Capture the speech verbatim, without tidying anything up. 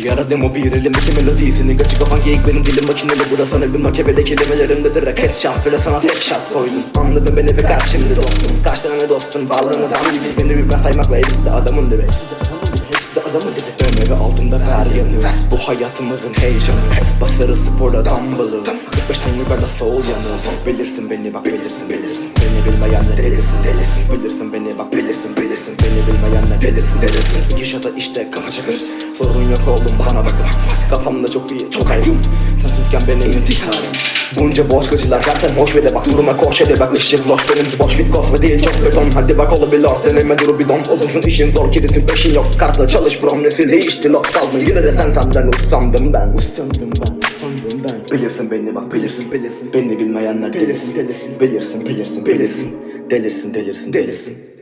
Yaradım o bir elimdeki melodisini. Kaçı kafan geyik benim dilim makineli. Burası sana bir makebele kelimelerimde direkt headshot. Böyle sana tek shot koydum. Anladın beni ve kaç şimdi dostum. Kaç tane dostum bağlarını tam gibi. Beni bir ben saymakla hepsi de adamın dibi. Hepsi de adamın dibi. Önü ve altında ver yanı. Bu hayatımızın heyecanı. Basarı sporla dumbbell'ı. kırk beşten yukarıda soul yanı. Bilirsin beni bak bilirsin bilirsin. Beni bilmeyenler delirsin delirsin. Bilirsin beni bak bilirsin bilirsin. Beni bilmeyenler delirsin delirsin. İki şata işte kafa çakır. Sorun yok oğlum bana bak bak. Kafamda çok iyi çok ayrım. Sensizken benim intiharım. Bunca boş kaçılar zaten hoş ve de bak duruma koş hele bak ışık loş. Benimki boş viskos ve değil çok beton. Hadi bak olabilir deneme duru bidon. Olursun işin zor kirisin peşin yok. Kartla çalış promnesi değişti lock kalma. Yine de sen senden usandım ben. Usandım ben usandım ben. Bilirsin beni bak bilirsin bilirsin. Beni bilmeyenler delirsin delirsin. Bilirsin bilirsin bilirsin. Delirsin delirsin delirsin.